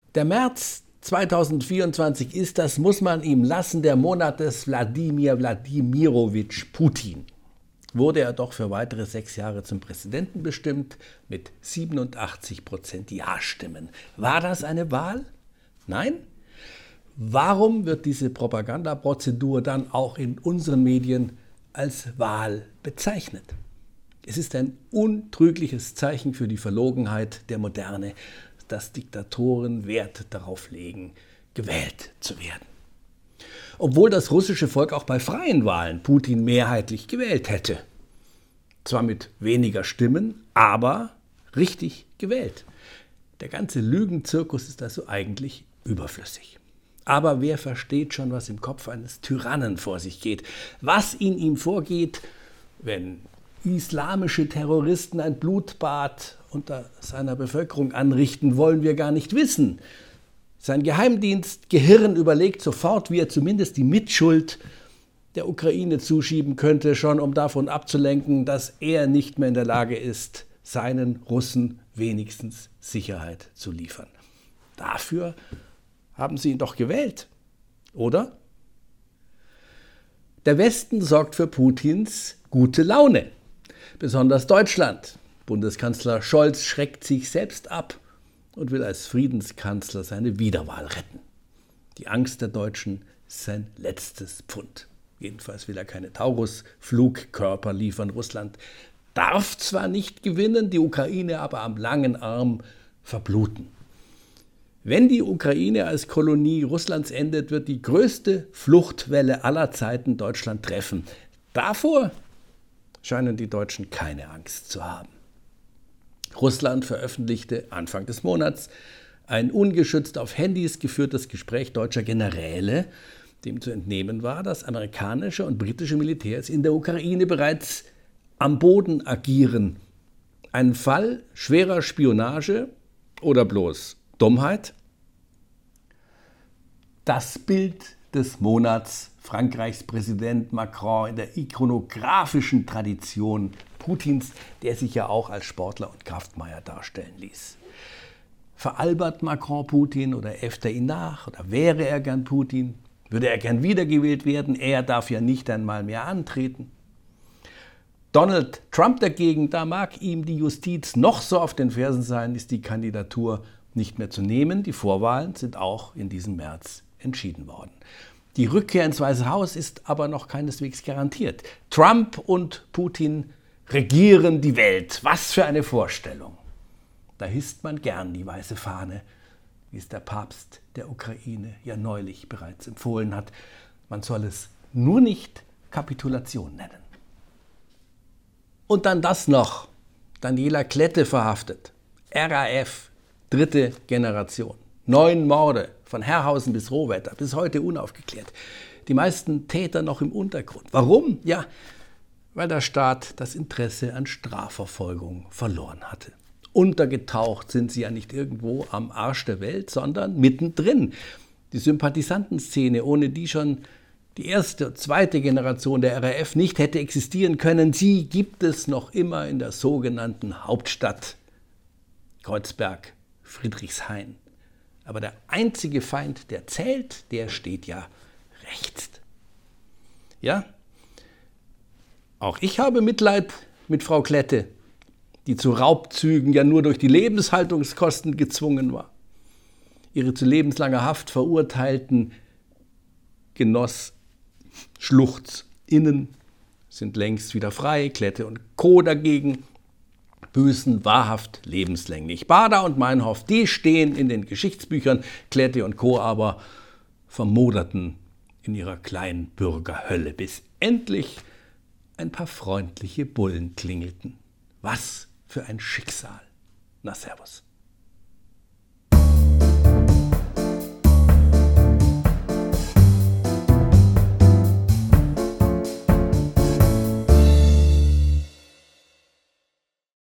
Der März 2024 ist, das muss man ihm lassen, der Monat des Wladimir Wladimirowitsch Putin. Wurde er doch für weitere 6 Jahre zum Präsidenten bestimmt mit 87% Ja-Stimmen. War das eine Wahl? Nein? Warum wird diese Propagandaprozedur dann auch in unseren Medien als Wahl bezeichnet? Es ist ein untrügliches Zeichen für die Verlogenheit der Moderne, dass Diktatoren Wert darauf legen, gewählt zu werden. Obwohl das russische Volk auch bei freien Wahlen Putin mehrheitlich gewählt hätte. Zwar mit weniger Stimmen, aber richtig gewählt. Der ganze Lügenzirkus ist also eigentlich überflüssig. Aber wer versteht schon, was im Kopf eines Tyrannen vor sich geht? Was in ihm vorgeht, wenn islamische Terroristen ein Blutbad unter seiner Bevölkerung anrichten, wollen wir gar nicht wissen. Sein Geheimdienstgehirn überlegt sofort, wie er zumindest die Mitschuld der Ukraine zuschieben könnte, schon um davon abzulenken, dass er nicht mehr in der Lage ist, seinen Russen wenigstens Sicherheit zu liefern. Dafür haben sie ihn doch gewählt, oder? Der Westen sorgt für Putins gute Laune. Besonders Deutschland. Bundeskanzler Scholz schreckt sich selbst ab und will als Friedenskanzler seine Wiederwahl retten. Die Angst der Deutschen ist sein letztes Pfund. Jedenfalls will er keine Taurus-Flugkörper liefern. Russland darf zwar nicht gewinnen, die Ukraine aber am langen Arm verbluten. Wenn die Ukraine als Kolonie Russlands endet, wird die größte Fluchtwelle aller Zeiten Deutschland treffen. Davor scheinen die Deutschen keine Angst zu haben. Russland veröffentlichte Anfang des Monats ein ungeschützt auf Handys geführtes Gespräch deutscher Generäle, dem zu entnehmen war, dass amerikanische und britische Militärs in der Ukraine bereits am Boden agieren. Ein Fall schwerer Spionage oder bloß Dummheit? Das Bild des Monats: Frankreichs Präsident Macron in der ikonografischen Tradition Putins, der sich ja auch als Sportler und Kraftmeier darstellen ließ. Veralbert Macron Putin oder äfft er ihn nach? Oder wäre er gern Putin? Würde er gern wiedergewählt werden? Er darf ja nicht einmal mehr antreten. Donald Trump dagegen, da mag ihm die Justiz noch so auf den Fersen sein, ist die Kandidatur nicht mehr zu nehmen. Die Vorwahlen sind auch in diesem März entschieden worden. Die Rückkehr ins Weiße Haus ist aber noch keineswegs garantiert. Trump und Putin regieren die Welt. Was für eine Vorstellung. Da hisst man gern die weiße Fahne, wie es der Papst der Ukraine ja neulich bereits empfohlen hat. Man soll es nur nicht Kapitulation nennen. Und dann das noch. Daniela Klette verhaftet. RAF, 3. Generation. 9 Morde, von Herrhausen bis Rohwetter, bis heute unaufgeklärt. Die meisten Täter noch im Untergrund. Warum? Ja, weil der Staat das Interesse an Strafverfolgung verloren hatte. Untergetaucht sind sie ja nicht irgendwo am Arsch der Welt, sondern mittendrin. Die Sympathisantenszene, ohne die schon die 1. und 2. Generation der RAF nicht hätte existieren können, sie gibt es noch immer in der sogenannten Hauptstadt Kreuzberg, Friedrichshain. Aber der einzige Feind, der zählt, der steht ja rechts. Ja, auch ich habe Mitleid mit Frau Klette, die zu Raubzügen ja nur durch die Lebenshaltungskosten gezwungen war. Ihre zu lebenslanger Haft verurteilten GenossschluchzInnen sind längst wieder frei. Klette und Co. dagegen büßen wahrhaft lebenslänglich. Bader und Meinhof, die stehen in den Geschichtsbüchern, Klette und Co. aber vermoderten in ihrer kleinen Bürgerhölle, bis endlich ein paar freundliche Bullen klingelten. Was für ein Schicksal. Na, servus.